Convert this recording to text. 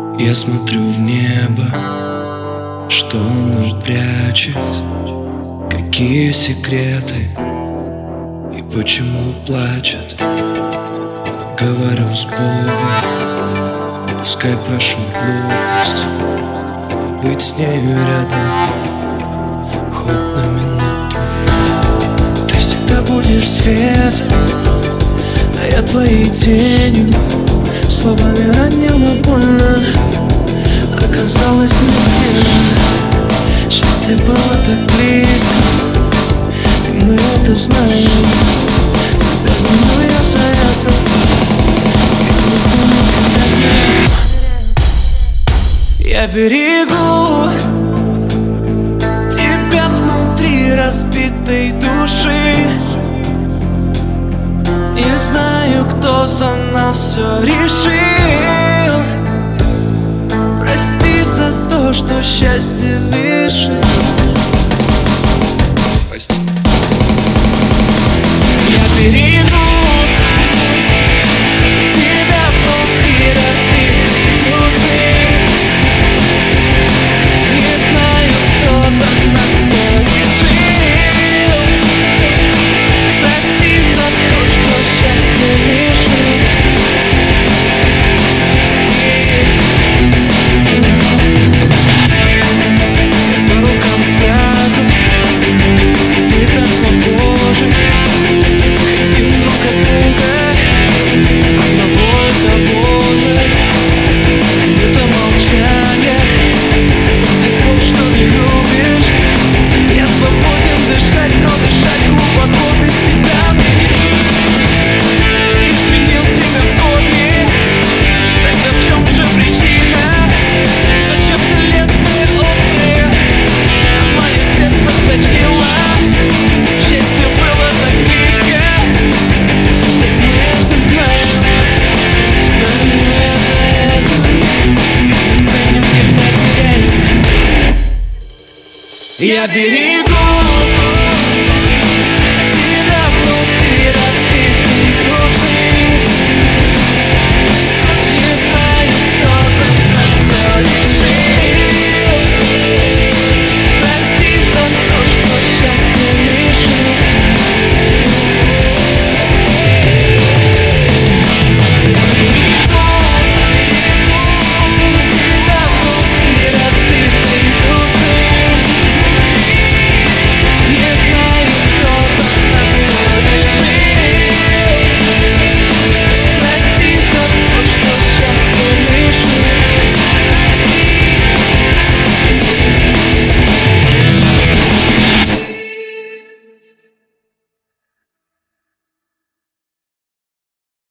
Я смотрю в небо, что оно прячет, какие секреты и почему плачет. Говорю с Богом, пускай прошу глупость побыть с нею рядом хоть на минуту. Ты всегда будешь светом, а я твоей тенью. Словами ранила больно, оказалось смертельно. Счастье было так близко, и мы это знаем. Себя вину я за это, и я берегу тебя внутри разбитой души. Не знаю, кто за нас все решил. Прости за то, что счастье лишил. Прости. Я берегу тебя внутри разбитой души. Не знаю, кто за нас все решил. Прости за то, что счастье лишил. По рукам связан, мы так похожи. Хотим друг от друга одного и того же. Это молчание после слов, что не любишь. Я свободен дышать, но дышать глубоко без тебя. Изменил себя в корне, тогда в чем же причина? Зачем ты лезвие острое мое сердце заточило? Счастье было так близко, и мы это знаем. Себя виню за это, и мы ценим, когда теряем. Я берегу